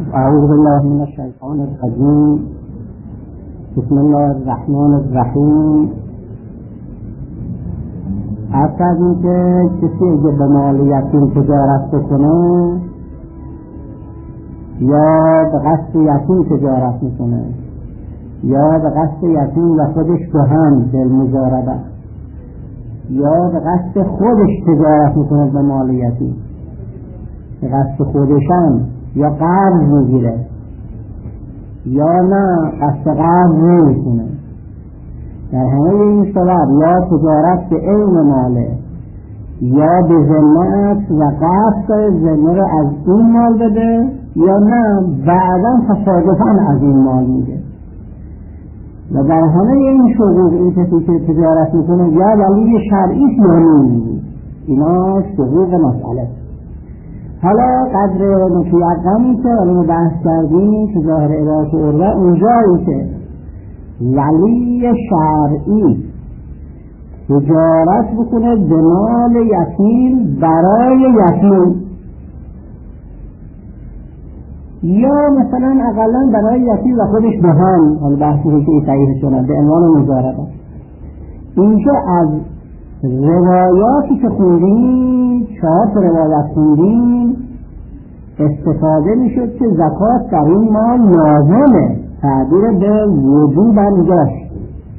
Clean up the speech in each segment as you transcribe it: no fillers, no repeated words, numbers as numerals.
اعوذ بالله من الشیطان الرجیم. بسم الله الرحمن الرحیم. اصلا اینکه کسی اگه به مال یتیم تجارت بکنه یا به قصد یتیم تجارت میکنه یا به قصد یتیم و خودش به هم بالمضاربه یا به قصد خودش تجارت میکنه به مال یتیم، به قصد خودشم یا قرض میگیره یا نه قصد قرض نمیکنه، در همه این صورت یا تجارت به عین ماله یا به ذمت و قصد ذمه رو از این مال بده یا نه بعدا تصادفاً از این مال میده. و در همه این شغل این کسی که تجارت میکنه یا ولی شرعی یعنی اینا شغل مسئله. حالا قدر متیقنی که علم بحث کردیم که ظاهر عبارت عربه اونجایی که ولی شرعی تجارت بکنه به مال یتیم برای یتیم یا مثلا اقلا برای یتیم و خودش به هم، حالا بحثی که صحیح شده به عنوان مضاربه. اینجا از روایاتی که خوندیم 4 روایت خوندیم استفاده میشد که زکات در این مال لازمه، تعبیر به وجوب هم داشت.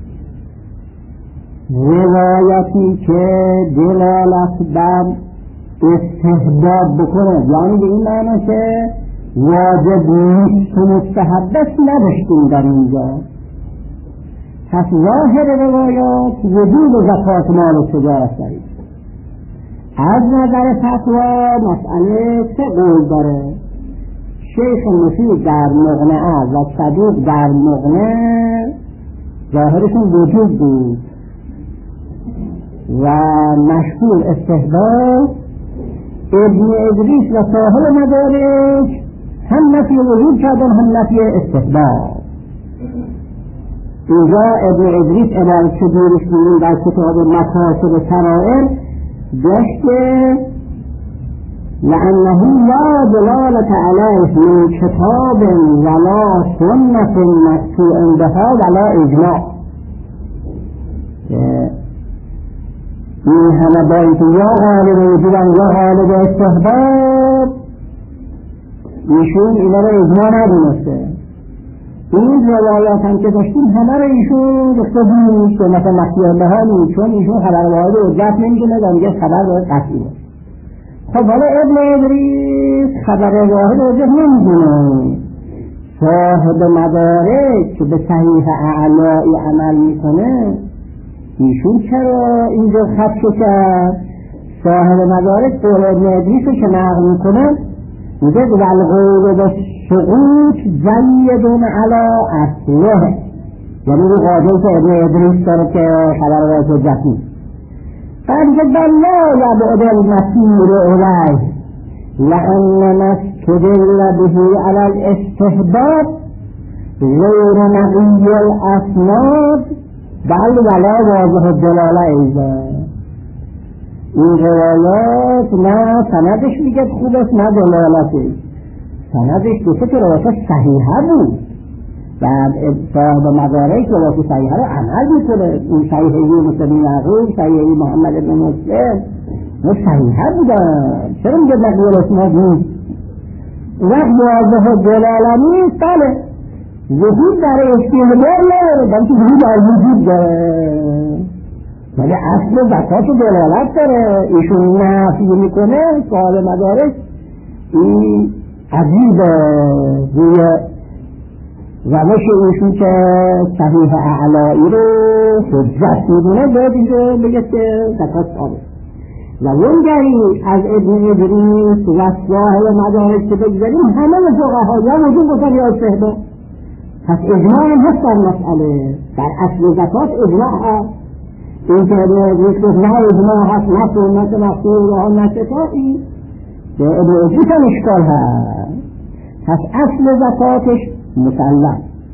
روایتی که دلالت بر استحباب بکنه یعنی به این معنی که واجب نیست و مستحب است نداشتیم در اینجا. پس ظاهر روایات وجوب زکات مال تجارت دارید. از نظر فتوا مسئله 3 قول داره. شیخ مفید در مقنعه و صدوق در مغنی ظاهرشون وجوب بود و مشهور استحباب. ابن ادریس و صاحب مدارک هم نفی وجوب کردن هم نفی استحباب. اینجا ابن ادریس عبارت شدیرش بودیم در کتاب مکاسب سرائر داشته لأنه لا دلالة عليه من کتاب ولا سنة مقطوع بها ولا اجماع. این همه با اینکه یا غالب وجودن یا غالب استحباب ایشون اینا رو اجماع ندونسته. این روایات هم که داشتیم همه رو ایشون گفته بود که مثلا مقطوع بها نیست، چون ایشون خبر واحد حجت نمیدونه و میگه خبر باید قطعی باشه. خب حالا ابن ادریس خبر واحد حجت نمیدونه، صاحب مدارک که به صحیح اعلایی عمل میکنه ایشون چرا اینجا خط کرد؟ صاحب مدارک قول ابن ادریس که نقل میکنه میگه والقول به سقوط زیدون علی اصله، یعنی رو قاضی که ابن ادریس داره که خبر واحد حجت نیست. بعد که لا یبعد المسیر الیه لأن ما استدل به علی الاستحباب غیر نقی الاسناد بل ولا واضح الدلاله ایضا. این روایات نه سندش میگه خوب است نه دلالتش. سندش دوسته که روایت صحیحه بود، بعد صاحب مدارک روایت صحیحه رو عمل میکنه. این صحیحه مثل یعقوب، صحیحه محمد بن مسلم نه صحیحه بودن. چرا میگه نقل الاسناد نیست؟ وقت واضح الدلاله نیست بله وجود در استحباب نداره بلکه وجود در وجود داره، ولی اصل زکات دلالت داره. ایشون نفی میکنه صاحب مدارک. این عجیبه روی روش ایشون که صحیح اعلایی رو حجت میدونه باید اینجا بگه که زکات ثابت. و اونگری از ابن ادریس و صاحب مدارک که بگذاریم همه فقها یا وجود بکن یا استحباب. پس اجماع هم هست در مسئله، در اصل زکات اجماع هست. این که ابن ادریس گفت نه اجماع هست نه سنت مقطوع و نه شفاعی، به ابن ادریس هم اشکال هست. پس اصل زکاتش مسلم.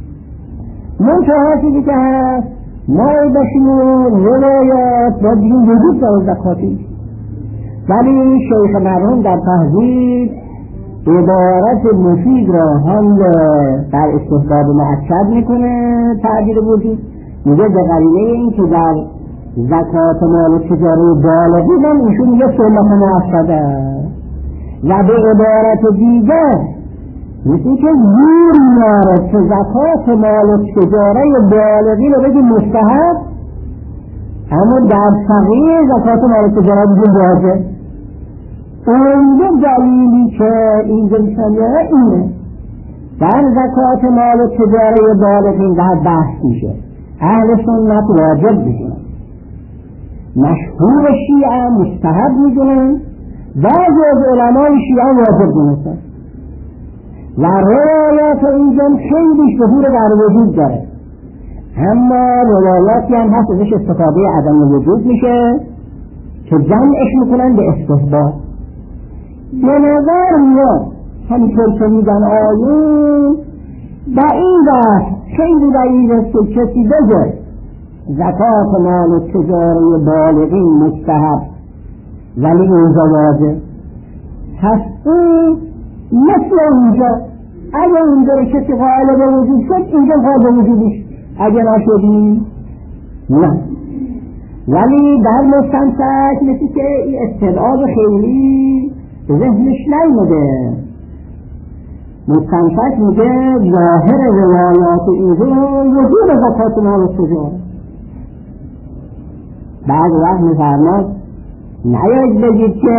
منتها چیزی که هست ما باشیم روایات باید بگیم وجود داره زکاتی. ولی شیخ مرحوم در تهذیب عبارت مفید را هم در استحباب مؤکد میکنه تعبیر وجود، میگه به قرینه این که در زکات مال تجاری بالغی من ایشون میگه سنت مؤکده و به عبارت دیگر مثل که زور میاره که زکات مال تجاری بالغی رو بگی مستحب، اما در صغیر زکات مال تجاری بگی واجب. اونجا دلیلی که اینجا میشنیه اینه در زکات مال تجاری بالغ اینقدر بحث میشه، اهل سنت واجب میدونن، مشهور شیعه مستحب میدونن، بعضی از علمای شیعه واجب دونستن و روایات اینجا خیلی شهور در وجود داره، اما روایاتی هم هست ازش استفاده عدم وجود میشه که جمعش میکنن به استحباب. به نظر میاد همینطور که میگن آیون با این بحث خیلی بعید است که کسی بگه زکات مال تجاری بالغین مستحب ولی اینجا واجب. پس این مثل اینجا اگه اینجا کسی قائل به وجود شد اینجا قائل به وجودش، اگه نشدیم نه. ولی در مستمسک مثل که این استدعاب خیلی ذهنش نیمده، مستمسک میگه ظاهر روایات اینجا وجود زکات مال تجاری. بعد وقت میفرماد نیاید بگید که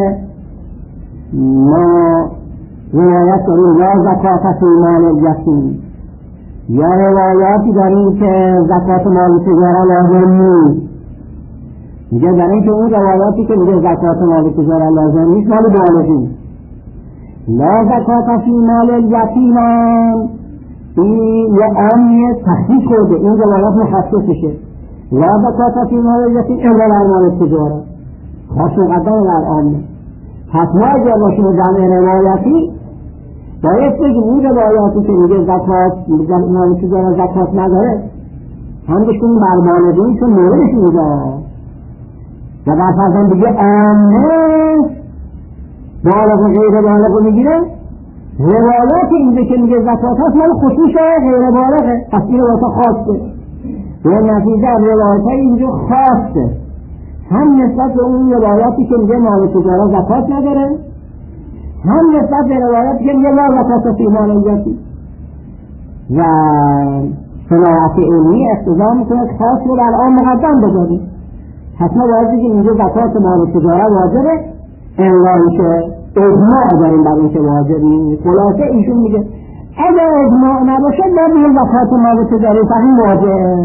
ما روایت داریم یا زکات فی مال الیتیم یا روایاتی داریم که زکات مال تجاری لازم نیست. میگه در این که اون روایاتی که میگه زکات مال تجاری لازم نیست مال بالغین، لا زکات فی مال الیتیم این یه عامیه تخصیص کرده، این روایات مخصصشه، لا زکات فی مال الیتیم الا در مال تجاری خاص مقدم در عامه. پس ما اگر باشیم جمع روایتی باید بگیم اون روایاتی که میگه زکات مال تجاری زکات نداره هم بشکنیم بر بالغین چون موردش میگه و در فرزن دیگه عامه بالغ و غیر بالغ رو میگیره. روایات اینجا که میگه زکات هست مال خصوص غیر بالغه، پس این روایت خاصه، به نتیجه روایت اینجا خاصه هم نسبت به اون روایاتی که میگه مال تجاری زکات نداره، هم نسبت به روایاتی که میگه لا زکات فی مال الیتیم. و صناعت علمی اقتضا میکنه خاص رو در عام مقدم بذاریم. حتما باید بگیم اینجا زکات مال تجاری واجبه، الا اینکه اجماع داریم بر اینکه واجب نیست. خلاصه ایشون میگه اگر اجماع نباشه باید زکات مال تجاری فقط واجب.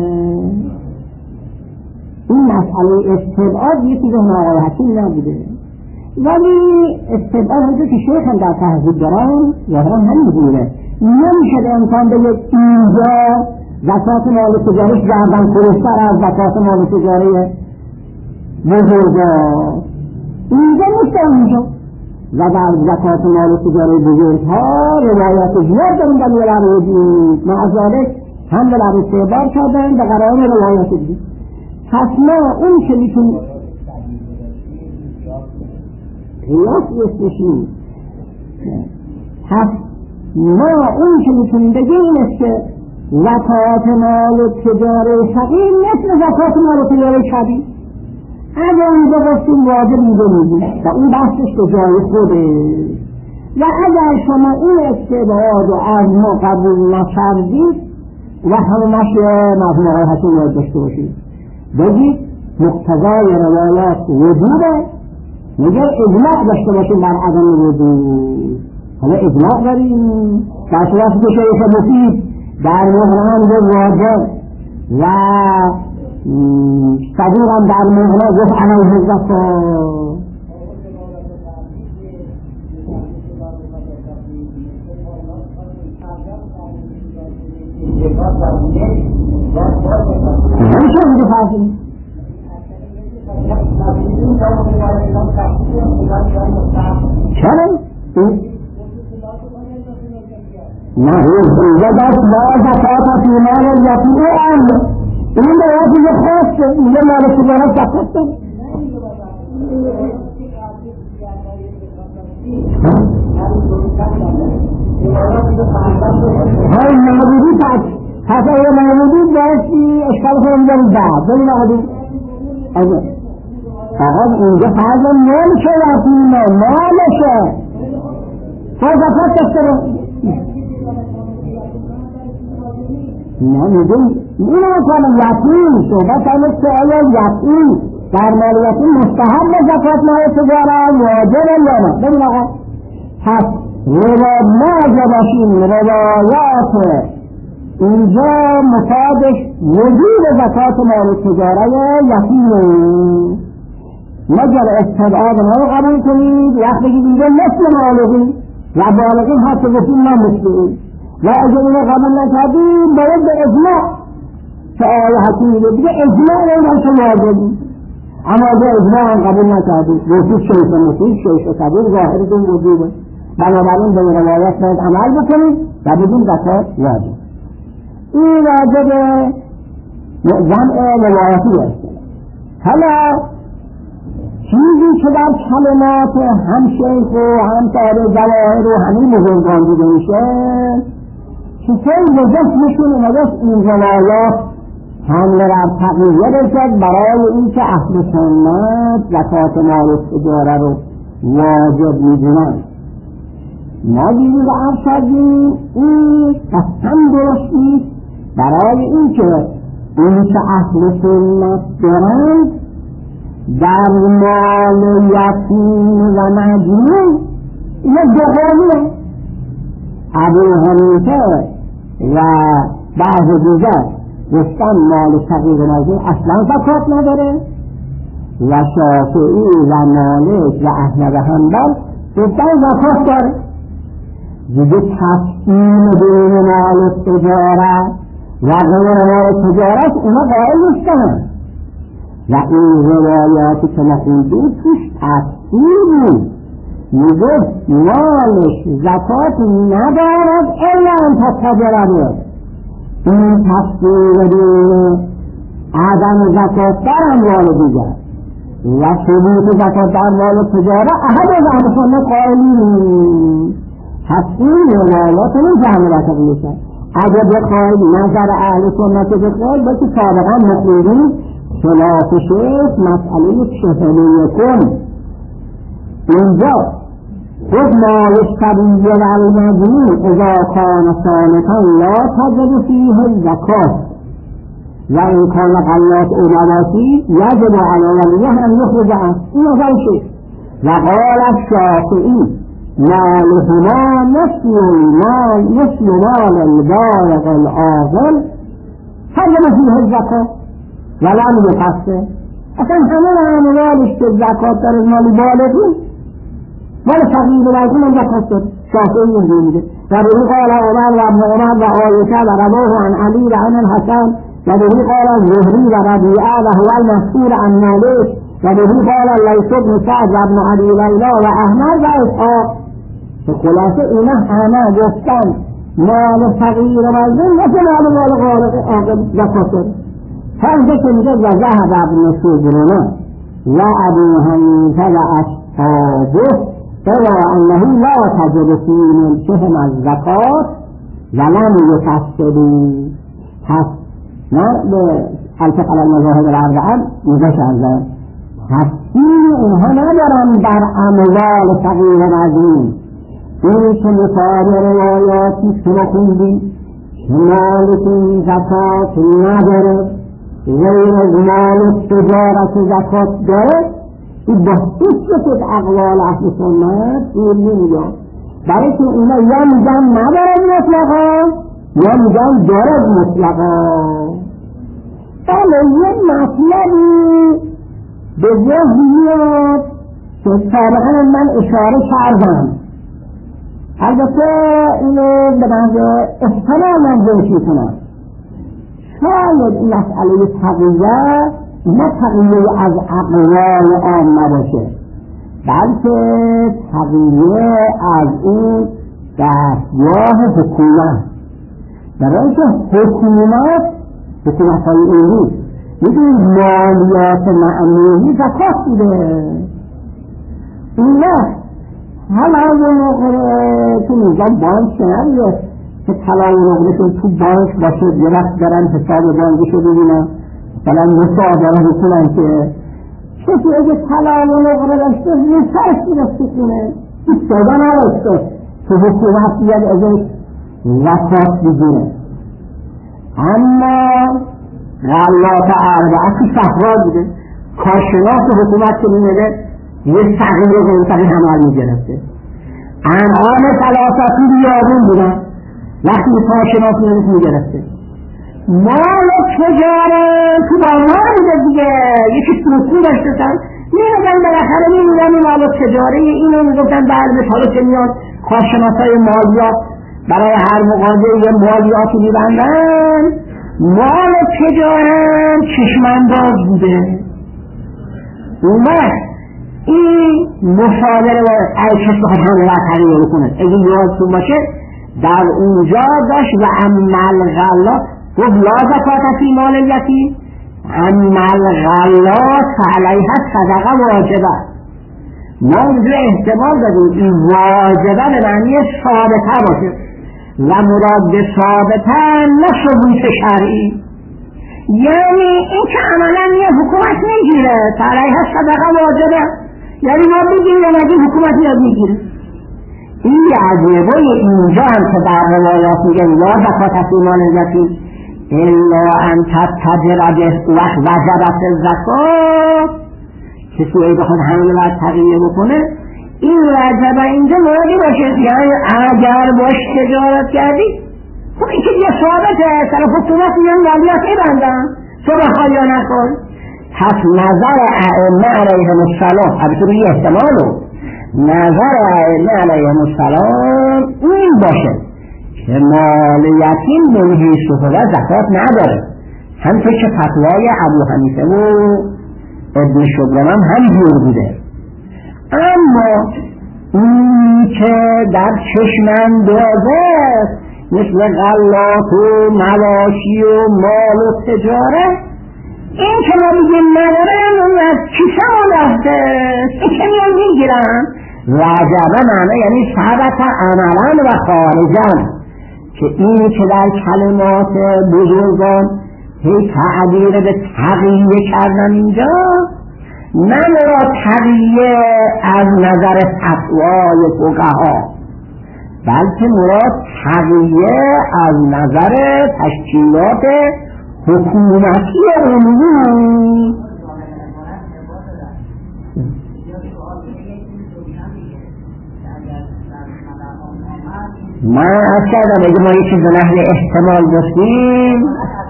این مسئله استبعاد یه چیز ناراحتی نبوده، ولی استبعاد همونطور که شیخ هم در تهذیب دارن ظاهرا همین بوده، نمیشه به امکان بگه اینجا زکات مال تجاریش گردن فرستر از زکات مال تجاری بزرگا، اینجا نیست اونجا. و در زکات مال تجاری بزرگها روایات زیاد داریم در ولر وجود معذالک هم ولر استعبار کردن به قرآن روایات دید. پس ما اون که میتونیم قیاس اسمشی، پس ما اون که میتونیم بگیم این است که زکات مال تجاری صغیر مثل زکات مال تجاری کبیر. اگر اینجا گفتیم واجب اینجا میگیم و اون بحثش به جای خوده، و اگر شما این استبعاد از ما قبول نکردید و همش مفهوم حسین یاد داشته باشید، بگید مقتضای روایات وجوده، مگر اجماع داشته باشیم بر عدم وجود. حالا اجماع داریم در صورتی که شیخ مفید در مغنى واجب و صدوق هم در مغنى گفت علیه الزکات. نمیشه میگه فرضی چرا؟ نه اینجا دست با زکات فی مال الیتیم عامه، این روایت یه خاصه، اینجا مال تجاری زکات داره. های معبودی تصور معبودی باشی اشکال کنم دارید بعد بلی معبودی آقا اینجا فرض مالشه یقینه مالشه فرضافت دسته رو نه میگم اینو کنم یقین صحبت همه سؤال یقین در مال یقین مستحب زکات مال تجاره واجب یا نه ببین آقا پس ما باشیم روایات اینجا مفادش وجود زکات مال تجاره یقین مگر استبعاد ما رو قبول کنید وقتی که دیگه مثل بالغین و بالغین حتی گفتیم ما مثل و اگر اینو قبول نکردیم باید به اجماع که آقای حکیم دیگه اجماع نمیدن که واجبی اما اگر اجماع هم قبول نکردیم گفتید شیخ مسیح شیخ کبیر ظاهرتون وجوده بنابراین به روایت باید عمل بکنید و بدون زکات واجب این واجب جمع روایتی است. حالا چیزی که در کلمات هم شیخ و هم تاره جواهر و همین بزرگان دیده میشه چطور وجهشون اومدش این روایات حمل را تقویه بشد برای اینکه اهل سنت زکات مال تجاره رو واجب میدونن. ما دیدیم و ارشدیم این قسم درست نیست برای اینکه این که اهل سنت دارند در مال یتیم و مجنون اینا دوقانیه. ابو حنیفه و بعض دیگر گفتن مال صغیر و مجنون اصلا زکات نداره و شافعی و مالک و احمد حنبل گفتن زکات داره. دیگه تفصیل بین مال تجارت و غیر مال تجارت اونا قائل نیستن و این روایاتی که نخوندیم توش تفصیل بود میگه مالش زکات ندارد الا انتا تجارت. این تفصیل بین عدم زکات در اموال دیگر و ثبوت زکات در مال تجارت احد از اهل سنت قائلین. این روایات نمی‌فهمه را تقلیل کرد. اگر بخواید نظر اهل سنت بخواید بلکه سابقا مخیرین خلاف شیخ مسئله 41 اینجا خود مال الصبی و المجنون اذا کان صامتا لا تجب فیه الزکات و این کان غلات او نباشی یجب علی ولیه ان یخرج عنه. این نظر شیخ. و قال الشافعی مالهما مثل مال البالغ العاقل حرم فیه الزکات ولم یقصر. اصلا همه اموالش که زکات داره مال بالغی مال صغیر و مجنون هم زکات داره. شافعی اینجوری میگه و به قال عمر و ابن عمر و عایشه و رواه عن علی و عن الحسن و به قال زهری و ربیعه و هو المشهور عن مالک و به قال لیث بن سعد و ابن ابی لیلا و احمد و اسحاق. خلاصه اینا همه گفتن مال صغیر و مجنون مثل مال عاقل زکات داره. فرض که میگه و ذهب ابن سبرونه و ابو حنیفه و اصحابه ترى انه لا تجب في ملكهم الزکات ولم یفسدوا. پس نه به الفقه على المذاهب الاربعه میگه از تفصیل اینها ندارن در اموال صغیر و مجنون. این که مثال روایاتی که خوندیم که مالک زکات نداره غیر از مال تجارت زکات داره این با حسیت اقوال اهل سنت این نمیاد. برای که اینا یا میگن ندارد مطلقا یا میگن دارد مطلقا. بله یه مطلبی به ذهن میاد که سابقا من اشاره کردم البته اینو به نظر احتمال من ذهن کنم شاید این مسئله تقییه نه تقییه از اقوال عامه باشه بلکه تقییه از اون دستگاه حکومت. برای که حکومت های ایران میدونید مالیات معنوی زکات بوده. این وقت حالا اون موقع تو نظام بانک نمیده که طلا و نقرهشون تو بانک باشه، درست دارن حساب بانکشو ببینن، مثلا مصادره بکنن که کسی اگه طلا و نقره داشته نسرش میرسته کنه، این صدا نداشته که حکومت بیاد ازش زکات بگیره. اما غلات اربعه تو صحرا بوده، کارشناس حکومت که میمده یه صغیر غیرتقی همه میگرفته، انعام ثلاثتی بیابون بودن، وقتی کارشناس میگرفته مال تجاره تو بازار بوده دیگه، یکی سروسی داشتن میردن بالاخره میمیدن این مال تجاره اینو میگفتن برده حالا که میاد کارشناسای مالیات برای هر مقاضی یه مالیاتی میبندن، مال تجاره چشمانداز بوده. اومد این مصادره و کسی بخواد همه تغییر بکنه، اگه یادتون باشه در اونجا داشت و عمل غلات گفت لا زکات فی مال الیتیم، عمل غلات فعلیها صدقه واجبه. ما اونجا احتمال دادیم این واجبه به معنی ثابته باشه و مراد به ثابته نه ثبوت شرعی، یعنی این که عملا یه حکومت میگیره فعلیها صدقه واجبه، یعنی ما بگیریم یا نگیم حکومت میاد میگیره. این عجیبه اینجا هم که در روایات میگن لا زکات فی مال الیتیم الا ان تتجر به وجبت الزکات، کسی ای بخواد همه باید تغییر بکنه این وجبه اینجا موردی باشه، یعنی اگر باش تجارت کردی خب این که یه ثابته سر حکومت میان مالیات بندن تو بخواه یا نخواه. پس نظر ائمه علیهم السلام البته روی احتمالو نظر ائمه علیهم السلام این باشه که مال یتیم به حیث خدا زکات نداره، همطور که فتوای ابو حنیفه و ابن شبرم هم جور بوده. اما این که در چشمم دازه مثل غلات و مواشی و مال و تجاره، این که ما بگیم نداره اون از کیسه ما دسته این که میان میگیرن وجبه معنی یعنی ثبت عملا و خارجا، که این که در کلمات بزرگان هی تعبیر به تقیه کردن اینجا نه مراد تقیه از نظر فتوای فقها، بلکه مراد تقیه از نظر تشکیلات حکومتی عمومی. من از کردم اگه ما یه چیز نحل احتمال گفتیم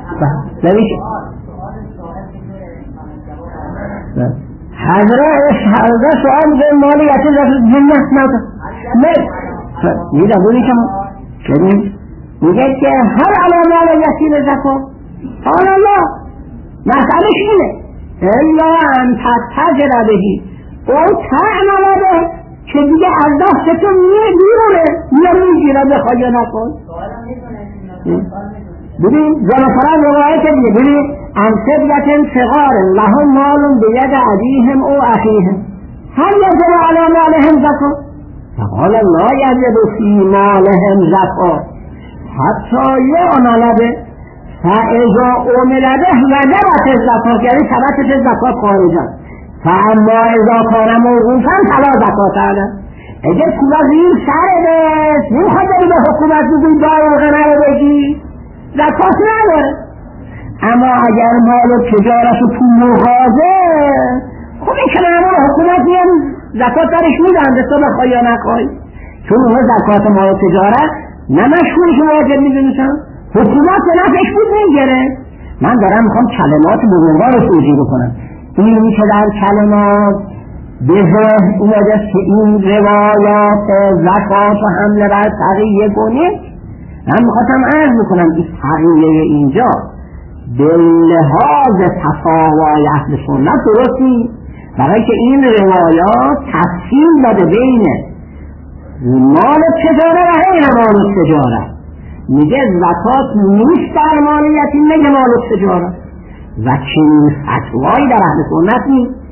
حضرت سؤال میگه مالی یکی جنت نده میگه بودی که میگه که هر علا مال یتیم زکات قال الله مسئلهش اینه الا ان تتجر بهی او تعمل به که دیگه از دست تو بیرونه میگیره بخواه یا نخواه. ببین مثلا روایت دیگه ببین ان صبیت صغار لهم مال بید ابیهم او اخیهم هل یجب علی مالهم زکات فقال لا یجب فی مالهم زکات حتی یعمل به فاذا عمل به وجبت الزکات، یعنی ثبتت الزکات خارجا، فاما اذا کان موقوفا فلا زکات علیه. اگه پولا زیر سر بس نمیخواد داری به حکومت بگوی داروغه نرو بگی زکات نداره، اما اگر مال و تجارت تو مغازه خب این که معمول حکومت میان زکات درش میدن به تو بخوای یا نخوای، چون اون زکات مال و تجارت نه مشهور که واجب میدونستم حکومت به نفعش بود میگره. من دارم میخوام کلمات بزرگان رو توجیه بکنم، این که در کلمات به ذهن اومده که این روایات زکات و حمله بر تقیه کنه، من میخواستم عرض بکنم این تقیه اینجا به لحاظ تفاوای اهل سنت درست نیست، برای که این روایات تفصیل داده بین مال تجاره و غیر مال تجاره، میگه زکات نیست در مال یتیم، میگه مال تجاره و چنین فتوایی در اهل سنت نیست.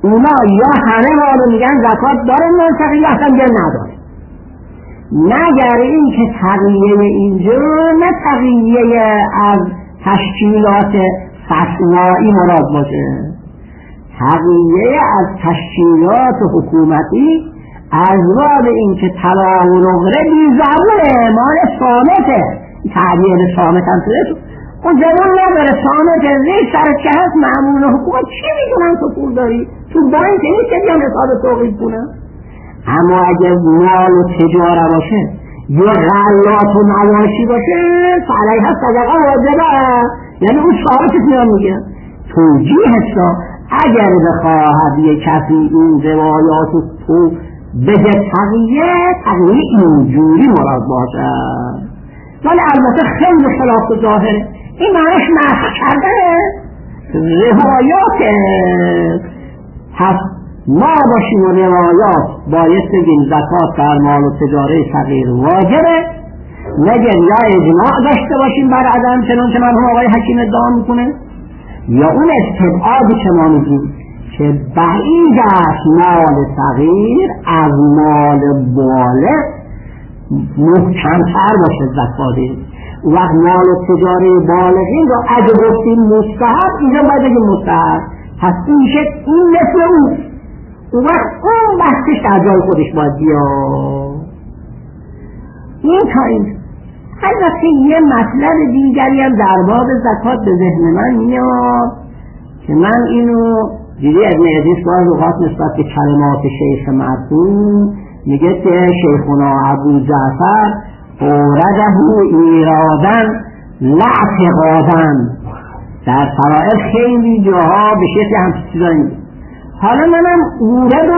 اونا یا همه ما رو میگن زکات داره منطقی یا اصلا یا نداره، مگر این که تقیه اینجا نه تقیه از تشکیلات فسنایی مراد باشه، تقیه از تشکیلات حکومتی از باب این که طلا و نقره بیزبونه مال صامته، تعبیر صامت هم توی اون زبان نداره، صامت زیر سرچه هست معمول حکومت چی میدونن تو پول داری؟ تو بانک نیست که بیان حساب توقیف کنن. اما اگر مال و تجاره باشه یا غلات و مواشی باشه فعلیه هست صدقه واجبه، یعنی اون صامتش میان میگه توجیه هستا. اگر بخواهد یک کسی این روایات تو بگه تقیه اینجوری مراد باشه، ولی البته خیلی خلاف ظاهره، این معنیش مسخ کردنه روایات. پس ما باشیم و روایات باید بگیم زکات در مال و تجاره صغیر واجبه، نگیم یا اجماع داشته باشیم بر عدم چنانچه مرحوم آقای حکیم ادعا میکنه، یا اون استبعادی که ما میگیم که بعید است مال صغیر از مال بالغ محکمتر باشه زکات. وقت مال و تجاره بالغین رو اگه گفتیم مستحب، اینجا باید بگیم مستحب، پس این میشه این مثل اون وقت اون بحثش در جای خودش باید بیا. این تا این البته یه مطلب دیگری هم در باب زکات به ذهن من میاد که من اینو دیدی از نعزیز باز اوقات نسبت به کلمات شیخ مرحوم میگه که شیخنا ابو جعفر اورده ایرادن لاعتقادن، در فرائض خیلی جاها به شکل هم چیزایی میگه. حالا منم اورده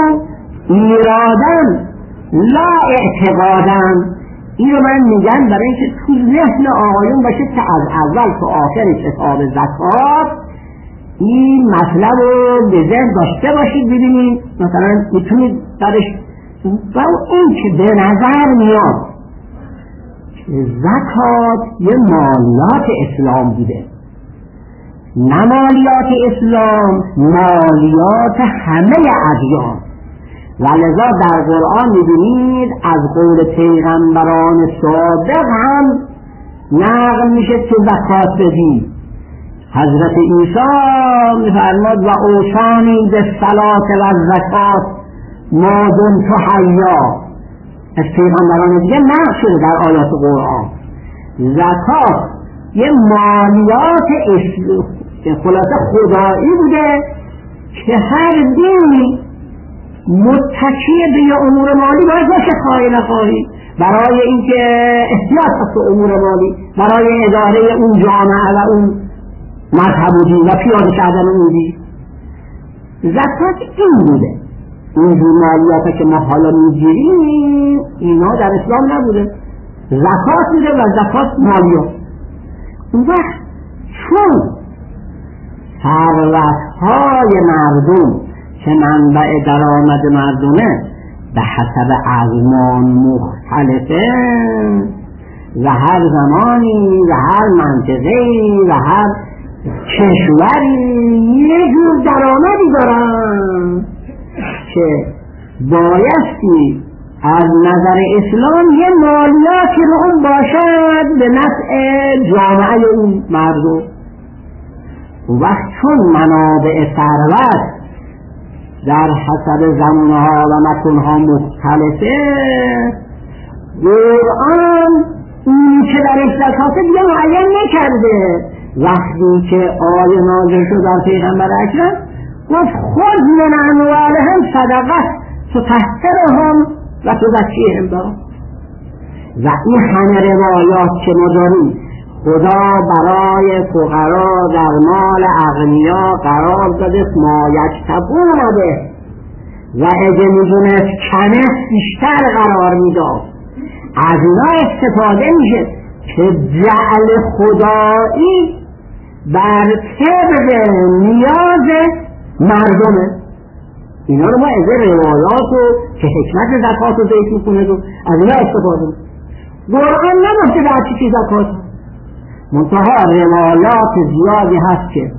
ایرادن لا اعتقادن این رو من میگم برای اینکه تو ذهن آقایون باشه که از اول تا آخر کتاب زکات این مطلب رو به ذهن داشته باشید، ببینید مثلا میتونید درش و این که به نظر میاد که زکات یه مالیات اسلام بوده، نه مالیات اسلام، مالیات همه ادیان. ولذا در قرآن می‌بینید از قول پیغمبران سابق هم نقل میشه که زکات بدید. حضرت عیسی می‌فرماد و اوصانی بالصلاة و الزکات ما دمت حیا. از پیغمبران دیگه نقل شده در آیات قرآن. زکات یه مالیات خلاصه خدایی بوده که هر دینی متکی به یه امور مالی باید باشه خواهی نخواهی، برای اینکه احتیاط از امور مالی، برای اداره اون جامعه و اون مذهب و دین و پیاده کردن اون دین. زکات این بوده. اینجور مالیاتا که ما حالا میگیریم اینا در اسلام نبوده، زکات بوده و زکات مالیات. اون وقت چون ثروت‌های مردم که منبع درآمد مردمه به حسب ازمان مختلفه و هر زمانی و هر منطقه‌ای و هر کشوری یه جور درآمدی دارن که بایستی از نظر اسلام یه مالیاتی رو اون باشد به نفع جامعه اون مردم. وقت چون منابع ثروت در حسب زمانها و مکانها مختلفه، قرآن این که در زکات دیگه معین نکرده. وقتی که آیه نازل شد در پیغمبر اکرم گفت خود من اموالهم صدقه تطهرهم و تزکیهم بها. و این همه روایات که ما داریم خدا برای فقرا در مال اغنیا قرار داده ما یکتبون بده و اگه میدونست کمه بیشتر قرار میداد. از اینا استفاده میشه که جعل خدایی بر طبق نیاز مردمه. اینا رو ما از روایات و که حکمت زکات رو ذکر میکنه و از اینا استفاده میکنه. قرآن نماشته در چی زکات، منتها روایات زیادی هست که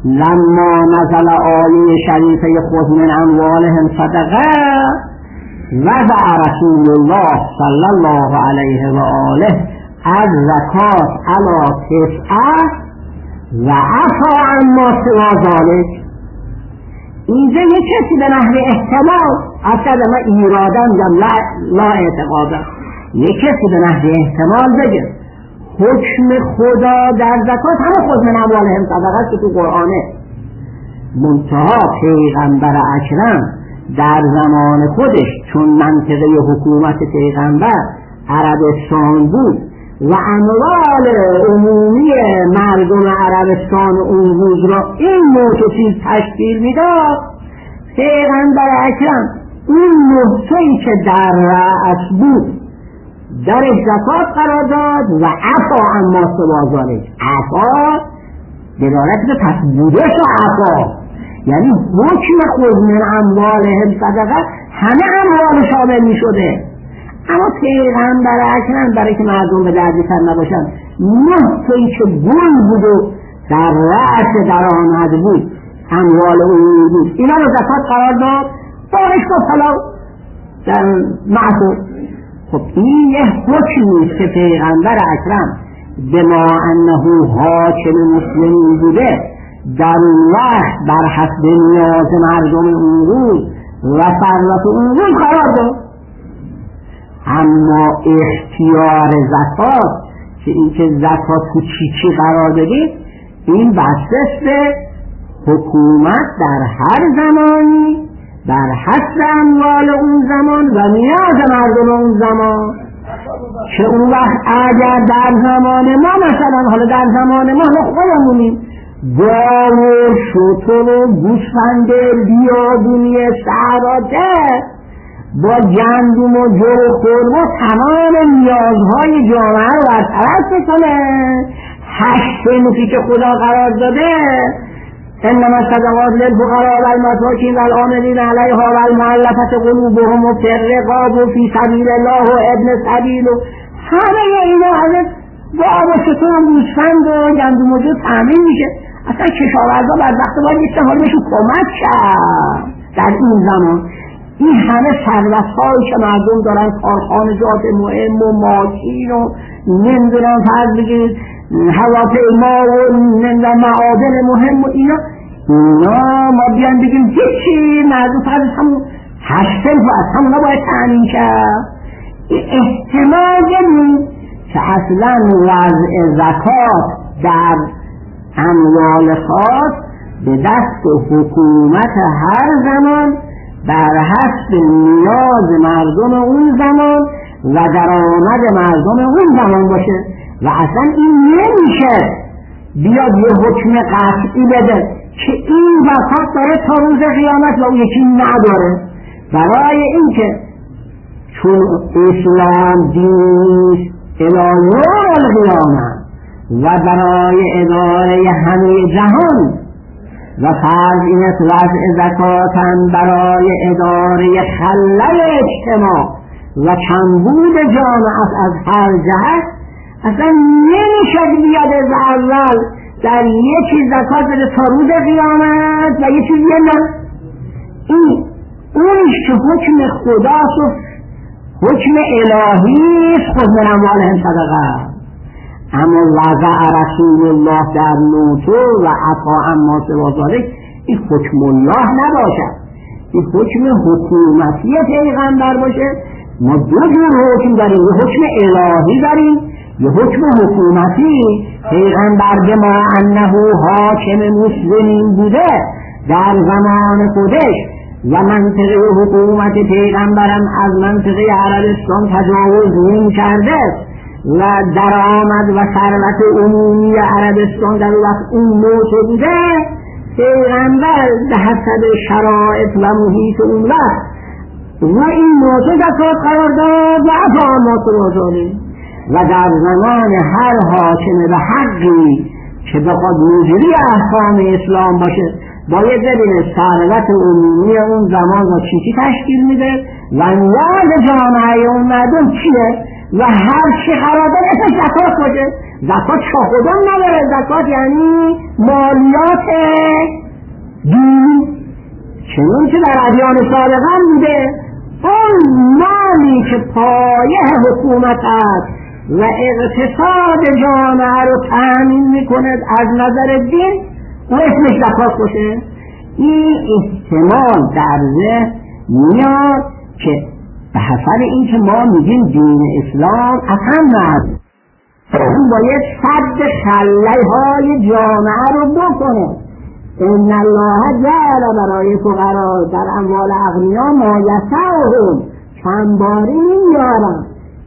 لما نزل آیه شریفه خود من اموالهم صدقه وضع رسول الله صلی الله علیه و آله از زکات علی تسعه و عفا عما سوا ذلک. اینجا یه کسی به نحو احتمال اصلا ما ایرادا میگم لا اعتقادا، یه کسی به نحو احتمال بگه حکم خدا در زکات همه خود من اموالهم صدقه که تو قرآنه، منتها پیغمبر اکرم در زمان خودش چون منطقه حکومت پیغمبر عربستان بود و اموال عمومی مردم عربستان اون روز را این نوع چیز تشکیل میداد، پیغمبر اکرم اون نقطه‌ای که در رأس بود در زکات قرار داد و عفا عما سوا ذلک. عفا دلالت به تصدیقش و عفا یعنی حکم خود من اموالهم صدقه همه اموال شامل می شده، اما پیغمبر اکرم برای که مردم به دردی سر نباشن نقطه‌ای که گل بود و در رأس درآمد بود اموال اون بود اینا رو زکات قرار داد، بارش گفت حالا در معصوم. خب این یه حکمی که پیغمبر اکرم بما انه حاکم مسلمین بوده در اون وقت بر حسب نیاز مردم اون روز و ثروت اون روز قرار داد. اما اختیار زکات که این که زکات تو چی قرار دادید این بسته به حکومت در هر زمانی بر حسب اموال اون زمان و نیاز مردم اون زمان، که اون وقت اگر در زمان ما مثلا حالا در زمان ما خودمونیم گاو و شتر و گوسفند بیابونی صحراده با گندم و جو و خرما و تمام نیازهای جامعه رو برطرف بکنه، 8 صنفی که خدا قرار داده انما الصدقات للفقراء والمساکین والعاملین علیها والمؤلفة قلوبهم و فی الرقاب و فی سبیل الله و ابن السبیل و همه اینا از گاو و شتر و گوسفند و گندم و جو تامین میشه. اصلا کشاورزا بعد وقت باید یه حال بهشون کمک کرد در این زمان. این همه ثروت‌هایی که مردم دارن، کارخانجات مهم و ماشین و نمیدونم فرض بگیرید هواپیما و معادن مهم و اینا ما بیان بگیم هیچی مردم فرض همون 8 صنف از همونا باید تأمین کرد. احتمال داریم که اصلا وضع زکات در اموال خاص به دست حکومت هر زمان بر حسب نیاز مردم اون زمان و درآمد مردم اون زمان باشه و اصلا این نمیشه بیاد یه حکم قطعی بده که این زکات داره تا روز قیامت و اون یکی نداره. برای اینکه چون اسلام دین الی یوم القیامه و برای اداره همه جهان و فرض این است وضع زکات هم برای اداره خلل اجتماع و کمبود جامعه از هر جهت، اصلا نمیشه بیاد از اول در یکی زکات بده تا روز قیامت و یه چیزی نه. این اونش که حکم خداست و حکم الهی خود من اموالهم صدقه. اما وضع رسول الله در نوتو و عطا اما سوا ذلک این حکم الله نباشد، این حکم حکومتی پیغمبر باشه. ما دو جور حکم داریم، یه حکم الهی داریم یه حکم حکومتی. پیغمبر بما انه حاکم مسلمین بوده در زمان خودش و منطقه حکومت پیغمبرم از منطقه عربستان تجاوز نمی کرده و درآمد و ثروت عمومی عربستان در وقت اون نوع بوده، پیغمبر به حسب شرایط و محیط اون وقت و این نوع زکات قرار داد و عفا ما سوا و در زمان هر حاکم به حقی که بخواد مجری احکام اسلام باشه باید ببینه ثروت عمومی اون زمان را چی تشکیل میده و نیاز جامعه اون مردم چیه و هر چی قرار داره اسمش زکات باشه. زکات چاخودم نداره، زکات یعنی مالیات دین، چنون که در ادیان سابقا بوده. اون مالی که پایه حکومت است و اقتصاد جامعه رو تأمین میکنه از نظر دین، اون اسمش زکات باشه. این احتمال در ذهن میاد که به حسب این که ما میگیم دین اسلام اصلا نه، اون باید سد خله های جامعه رو بکنه. ان الله جعل برای فقرا در اموال اغنیا ما یسعهم، چندباری میارن.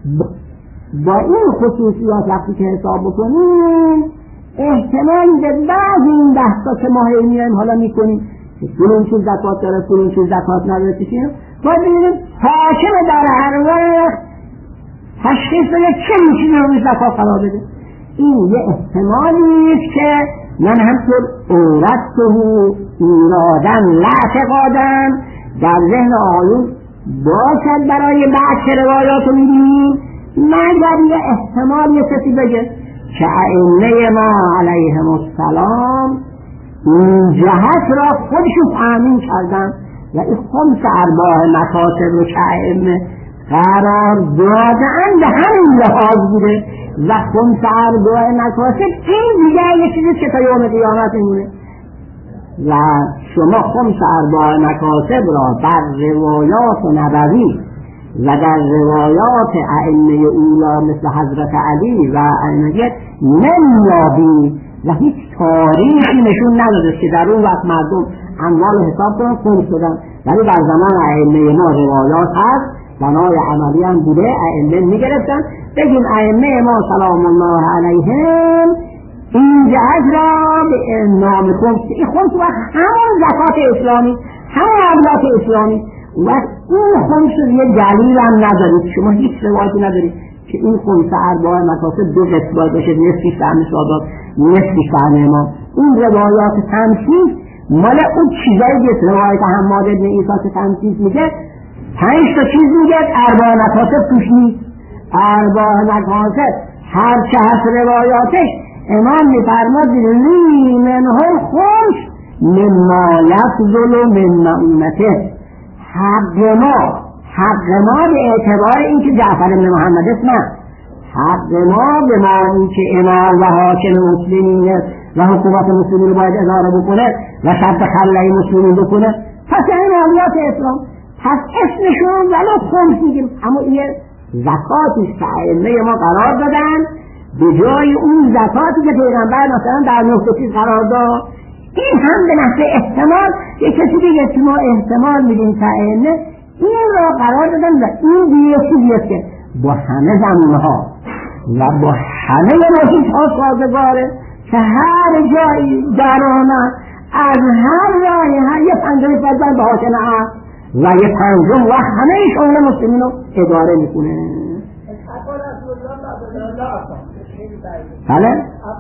با این خصوصیات وقتی که حساب بکنیم احتمال که بعض این بحثا که ما میایم حالا میکنیم فلان چیز زکات داره فلان چیز زکات نداره چیه، باید ببینیم حاکم در هر وقت تشخیص بده چه میشه رو زکات قرار بده. این یه احتمالی است که من همطور اورثه ایرادن لاعتقادن در ذهن آیون باشد برای بعض روایات رو میبینیم، مگر یه احتمال یه کسی بگه که ائمه ما علیهم السلام این جهت را خودشون تأمین کردن و این خمس ارباح مکاسب رو که ائمه قرار دادن به همین لحاظ بوده و خمس ارباح مکاسب این دیگه یه چیزی که تا یوم قیامت میمونه. و شما خمس ارباح مکاسب را در روایات نبوی و در روایات ائمه اولا مثل حضرت علی و ائمه نمیابید و هیچ تاریخی نشون نداده که در اون وقت مردم اموال حساب کنن خمس شدن، ولی در زمان ائمه ما روایات هست، بنای عملی هم بوده، ائمه میگرفتن. بگیم ائمه ما سلام الله علیهم این جهت را به نام خمس، این خمس و همون زکات اسلامی، همون املاک اسلامی و این خمس یه دلیل هم ندارید، شما هیچ روایتی ندارید که این خمس ارباح مکاسب دو قسط باید باشه، نصفی سهم سادات نصفی سهم ما. این روایات تمثیل مال اون چیزایی که روایت حماد بن عیسی که تمثیل میگه 5 تا چیز میگه ارباح مکاسب توش نیست. ارباح مکاسب هر چه هست روایاتش امام میفرماد لی منه خمس مما یفضل من مؤونته، حق ما به اعتبار این که جعفر بن محمد اسمه، حق ما به معنی که امام و حاکم مسلمین و حکومت مسلمین باید اداره بکنه و شرط خلای مسلمین بکنه. پس این مالیات اسلام، پس اسمشون ولو خمس میگیم، اما یه زکاتی که ائمه ما قرار دادن به جای اون زکاتی که پیغمبر مثلا در 9 چیز قرار داد. این هم به نحو احتمال یه کسی دیگه که ما احتمال میدیم که ائمه این را قرار دادن و این دیگه چیزیه که با همه زمانها و با همه محیط ها سازگاره که هر جایی درآمد از هر راهی هر یه 50 فرزند به حاکم عقل و یه 5 و همه شغل مسلمین رو اداره میکنه. بله؟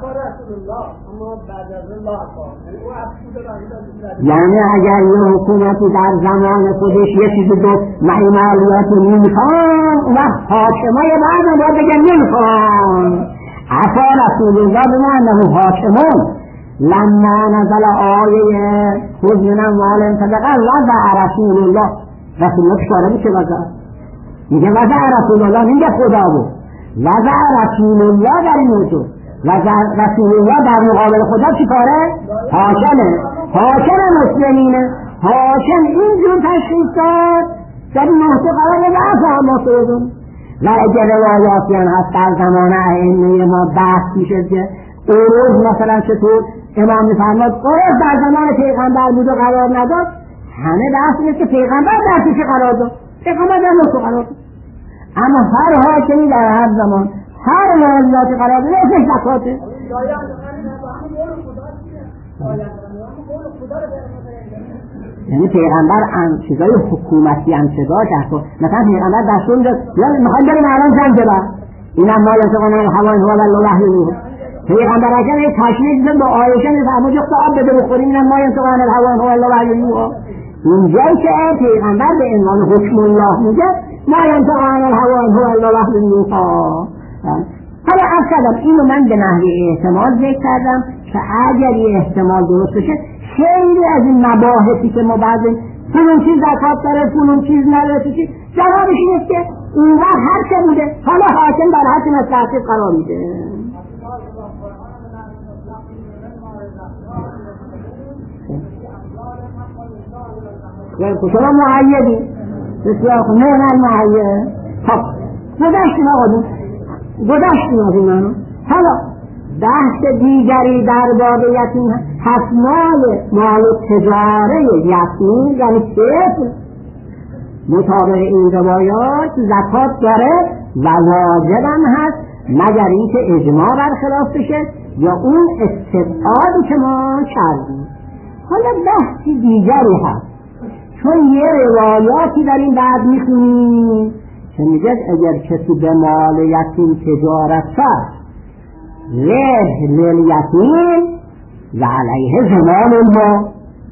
یعنی اگر یه حکومتی در زمان خودش یه چیزی دو مالیاتی نمیخوان و حاکمای بعد باید بگن نمیخوان. عفا رسول الله بمعنه حاکمون لما نزل آیه خذ من اموالهم صدقه وضع رسول الله، رسول الله شاره میشه وضع میگه وضع رسول الله نمیگه خدا بود، وضع رسول الله در این موضوع و رسول الله در مقابل خدا چی کاره؟ حاکم مسلمینه. حاکم اینجور تشخیص داد در این محصول قرار بده هم محصول و اگر روایاتی هم هست در زمان ائمه ما بحث میشه که عروض مثلا چطور امام میفرماد عروض در زمان پیغمبر بود و قرار نداد، همه بحث میشه که پیغمبر در چه قرار داد، پیغمبر در محصول قرار داد. اما هر حاکمی در هر زمان هر مالیاتی قرار داده اسمش زکاته. یعنی پیغمبر چیزای حکومتی انتظار کرد، مثلا پیغمبر دستور داد یا میخواد بریم الان جنگ بر اینم ما یتقون الهوان هو الله وحی. پیغمبر اگر یک تشریف داد با عایشه میفرماد جفت آب بده بخوریم اینم ما یتقون الهوان هو الله وحی. اینجایی که پیغمبر به عنوان حکم الله میگه ما ينطق عن الهوى إن هو إلا وحی یوحی. حالا اصلا اینو من به نحوه احتمال ذکر کردم که اگر یه احتمال درست بشه خیلی از این مباحثی که ما بعد فلان چیز زکات داره فلان چیز نداره جوابش اینه که اون وقت هر چه بوده حالا حاکم بر حد مصلحتی قرار میده. شما معیدی بسیار خوب نه المعید. خب گذشتیم آقا گذشتیم از این منو. حالا بحث دیگری در باب یتیم هست. مال تجاره یتیم یعنی طفل مطابق این روایات زکات داره و واجبم هست مگر اینکه اجماع برخلاف بشه یا اون استبعادی که ما کردیم. حالا بحثی دیگری هست چون یه روایاتی در این بعد میخونیم که میگه اگر کسی به مال یتیم تجارت کرد ربح للیتیم و علیه زمان ما.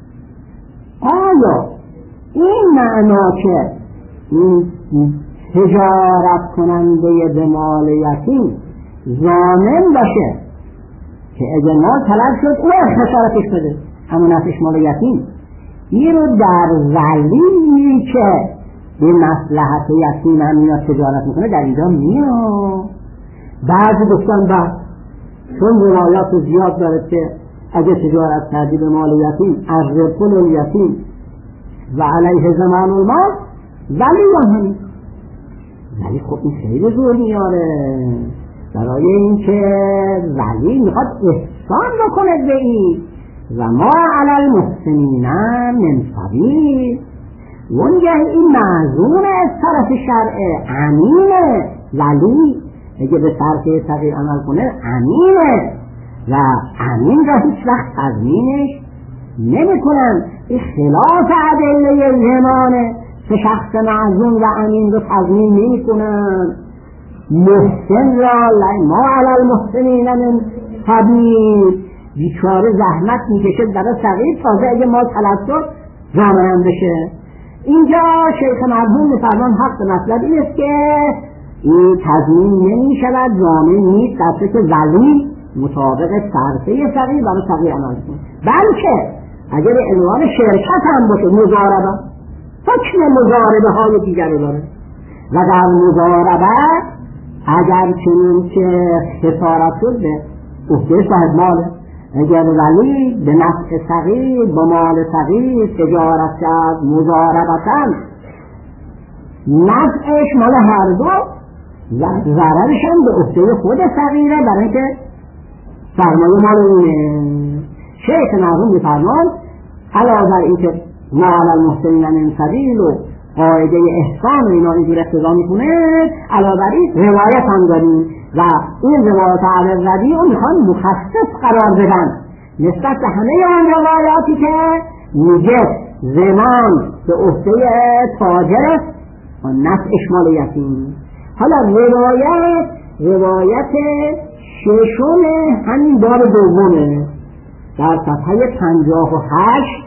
آیا این معنا که این تجارت کننده به مال یتیم ضامن باشه که اگر مال طلب شد او خسارتش بده همون نفعش مال یتیم، این رو در ولی که به مصلحت یتیم هم اینا تجارت میکنه در اینجا میاد. بعضی گفتن بعد چون روایات زیاد داره که اگه تجارت کردی به مال یتیم از ربح الیتیم و علیه زمان المال ولی همین. ولی خب این خیلی زور میاره برای اینکه ولی میخواد احسان بکنه به این و ما علی المحسنین من سبیل. اونجا این معزون از طرف شرع امینه، ولی اگه به طرف تغییر عمل کنه امینه و امین را هیچ وقت تضمینش نمی کنن. این خلاف ادله زمانه که شخص معزون و امین رو تضمین نمی کنن. محسن را ما علی المحسنین من سبیل، بیچاره زحمت میکشه برای تغییر تازه اگه ما طلب شد ضامن بشه. اینجا شیخ مرحوم میفرمان حق مطلب این است که این تضمین نمی شود، ضامن نیست در که ولی مطابق صرفه فقیر برای تغییر عمل کنه. بلکه اگر عنوان شرکت هم باشه مضاربه حکم مضاربه های دیگری داره و در مضاربه اگر چنین که خسارت شد به عهده صاحب ماله، اگر ولی به نفع صغیر با مال صغیر تجارت کرد مضاربتاً نفعش مال هر دو و ضررش هم به عهده خود صغیره برای اینکه سرمایه مال اونه. شیخ مرحوم می‌فرمان علاوه بر اینکه ما علی المحسنین من سبیل و قاعده احسان و اینا اینجور اقتضا میکنه، علاوه بر این روایت هم داریم و این روایت علی ردی رو میخوان مخصص قرار بدن نسبت به همه آن روایاتی که میگه زمان به عهده تاجر و نفعش مال یتیم. حالا روایت ششم همین باب دومه در صفحه 58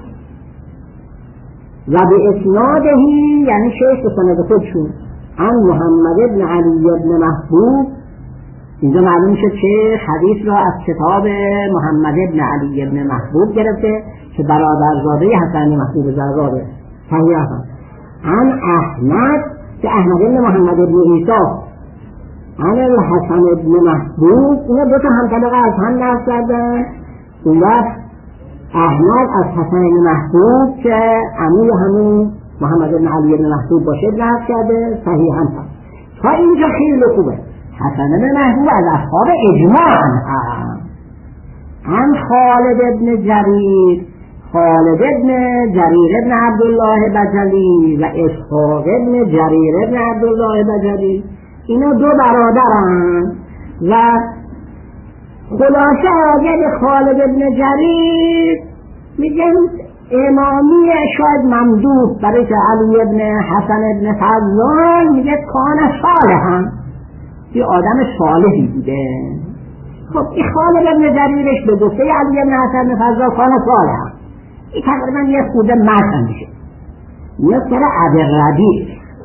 و به اسنادهی یعنی شیخ به سند خودشون عن محمد ابن علی ابن محبوب. اینجا معلوم میشه که حدیث را از کتاب محمد ابن علی ابن محبوب گرفته که برادرزاده حسن محبوب زرزاده صحیح هست. عن احمد که احمد ابن محمد ابن عیسی عن الحسن ابن محبوب، اینا دو تا همطبقه از هم نقل کردن. اون وقت احمد از حسن ابن محبوب که عموی همون محمد ابن علی ابن محبوب باشه نقل کرده صحیح هم هست. تا اینجا خیلی خوبه. حسن ابن محبوب از اصحاب اجماع هم عن خالد ابن جریر ابن عبدالله بجلی و اسحاق ابن جریر ابن عبدالله بجلی، اینا دو برادرن و خلاصه آگه خالد ابن جریر میگن امامی شاید ممدوح برای که علی ابن حسن ابن فضال میگه کان صالحا، یه آدم صالحی بوده. خب این خالد ابن جریرش به گفته علی ابن حسن ابن فضال کان صالحا، این تقریبا یه خورده متن میشه. یه سر عبرردی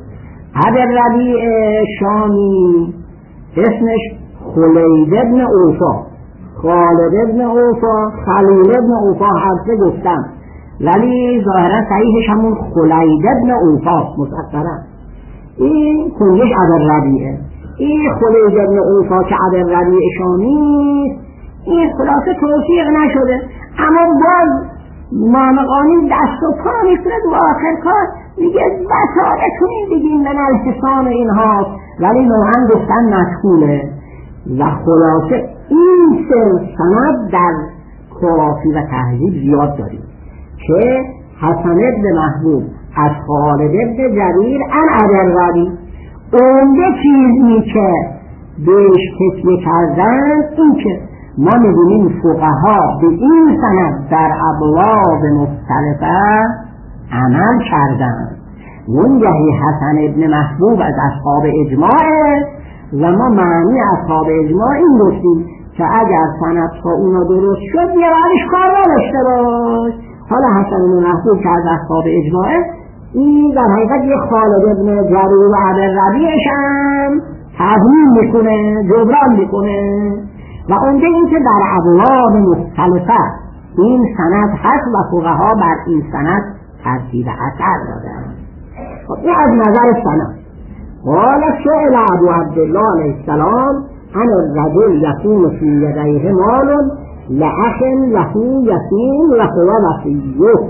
ابوالربیع شامی اسمش خلید ابن اوفا، خالد ابن اوفا، خلیل ابن اوفا، هر سه گفتم، ولی ظاهرا صحیحش همون خلید ابن اوفا مسطرا. این کنیش ابوالربیعه. این خلید ابن اوفا که ابوالربیع شامی، این خلاصه توثیق نشده، اما باز مامقانی دست و پا میکنه تو آخر کار میگه بسارتون بگیم من الحسان اینها، ولی نوعا گفتن مشغوله. و خلاصه این سند در کافی و تهذیب زیاد داریم که حسن ابن محبوب از خالد ابن جریر ان ابوالربیع، اونده چیزی که بهش تکیه کردن این که ما می‌بینیم فقها به این سند در ابواب مختلفه عمل کردن. منجهی حسن ابن محبوب از اصحاب اجماعه و ما معنی اصحاب اجماع این گفتیم که اگر سند ها اونا درست شد یه بعدش کار نداشته باش. حالا حسن ابن محبوب که از اصحاب اجماعه، این در حقیقت یه خالد ابن جریر و ابوالربیعش هم تضمین میکنه، جبران میکنه. و اونجا این که در ابواب مختلفه این سند هست و فقها بر این سند ترتیب اثر دادن. خب این از نظر سند. قال سئل ابو عبدالله علیه السلام عن الرجل یکون فی یدیه مال لأخ له یتیم وهو وصیه.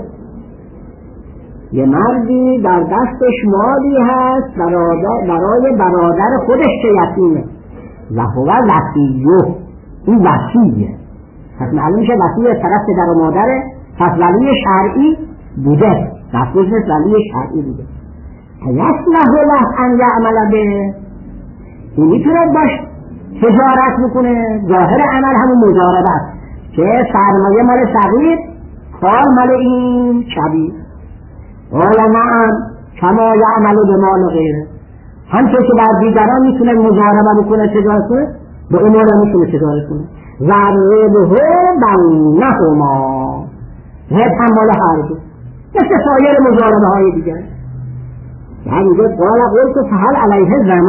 یه مردی در دستش مالی هست برای برادر خودش که یتیمه، وهو وصیه، این وصیه، پس معلوم میشه وصیه طرف پدر و مادره، پس ولی شرعی بوده، مفروض نیست ولی شرعی بوده. یصلح له ان یعمل به، این میتونه باش تجارت بکنه، ظاهر عمل همون مجاربه است که سرمایه مال صغیر، کار مال این کبیر. قال نعم کما یعمل به مال غیره، همچون که بر دیگران میتونه مجاربه بکنه، تجارت کنه، به اون مال میتونه تجارت کنه. و ربه بینهما، رب هم مال هر دو، مثل سایر مجاربه های دیگر. یعنی میگه قال قلت فهل علیه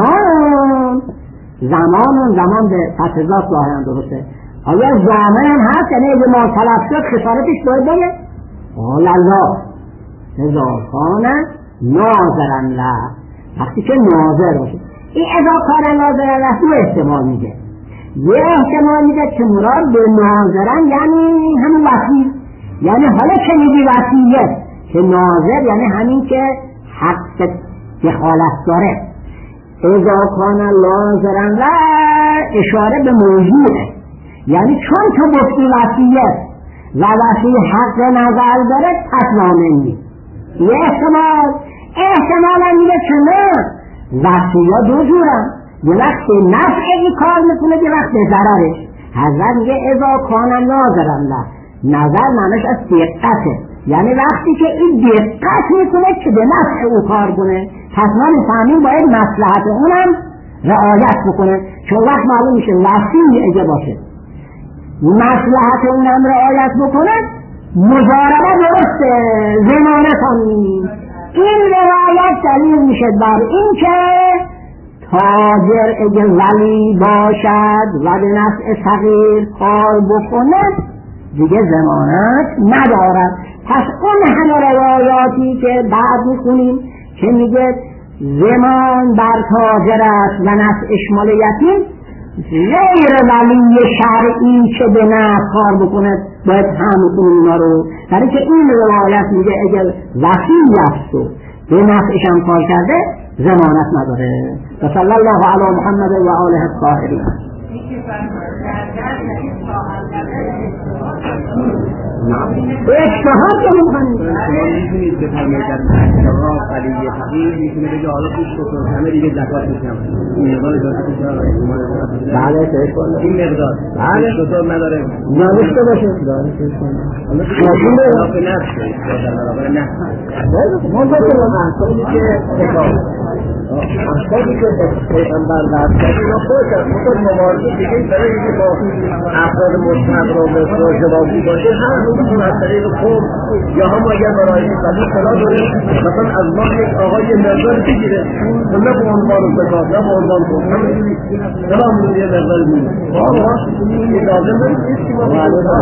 زمان به فتضات ظاهرا درسته، آیا زمان هم هست؟ یعنی اگه ما طلب شد خسارتش باید بگه؟ قال الله اذا کان ناظرا له، وقتی که ناظر باشه. این اذا کان ناظرا له دو احتمال میگه. یه احتمال میگه که مراد به ناظرا یعنی همون وصی، یعنی حالا که میگی وصیه که ناظر یعنی همین که حق دخالت داره. اذا کان ناظرا له اشاره به موضوعه، یعنی چون تو گفتی وصیه و وصی حق نظر داره پس ضامن نیست. یه احتمال هم میگه که نه، وصیه دو جورن، یه وقت نفعی کار میکنه یه وقت ضررش. حضرت میگه اذا کان ناظرا له، نظر معنیش از دقته، یعنی وقتی که این دقت میکنه که به نفع او کار کنه، پس ما میفهمیم باید مصلحت اونم رعایت بکنه، چون وقت معلوم میشه وصی اگه باشه مصلحت اونم رعایت بکنه مجاربه درسته، ضمانت هم نیست. این روایت دلیل میشه بر این که تاجر اگه ولی باشد و به نفع صغیر کار بکنه دیگه ضمانت ندارد. پس اون همه روایاتی که بعد میخونیم که میگه ضمان بر تاجر است و نفعش مال یتیم، غیر ولی شرعی که به نفع کار بکنه باید هم اونا رو، برای که این روایت میگه اگر وصی است و به نفعش هم کار کرده ضمانت نداره. و صلی الله علی محمد و آله الطاهرین. اجتهاد که میکنید بفرمایید در مجرا قلیه فقیر میتونه بگه حالا خوش بکن همه دیگه زکات میکنم این مقدار بله این مقدار بله شطور نداره نوشته باشه خیلی خلاف نفسه در برابر نفسه منتظر احسانی که احسانی که پیغمبر درستانی و خود مبارزه دیگه برای اینکه با افراد مستحق را به جوابی باشه هم مثلا از طریق خوب یا هم اگر برای قضا صلاح داره مثلا از ما یک آقای مقدار بگیره نه به عنوان زکات نه به عنوان خوب سلام رو یه مقدار میده اما اجازه ندید که ما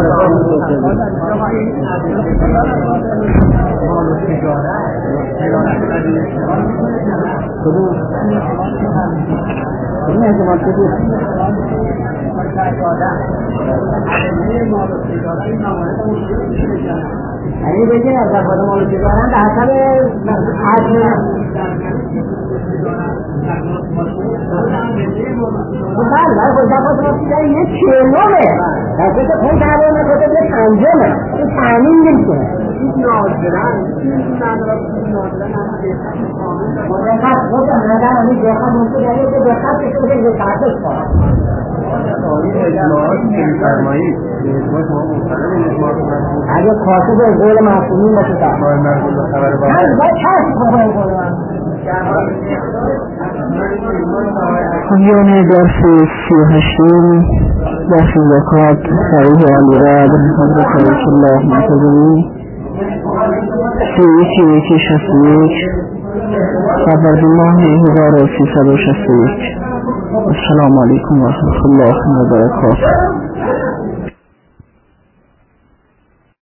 یعنی بگه از زفاد مالو تجاران به حسب بله خود زفاد مالو تجاران یه چهلمه دسته که خون تحبه نکته یه پنجمه این تحمین نمیشه مدرخت خود همدن همی دخت ممکن داره که دخت کشو بگه دقتش کنم اگه کاسب قول معصومین باشه تا باید چشم کنه قول پایان درس 38 درس زکات صحیح علیراد حضرت رسول الله منتظمی 31 فروردین ماه 1361. السلام علیکم و رحمت الله و برکاته.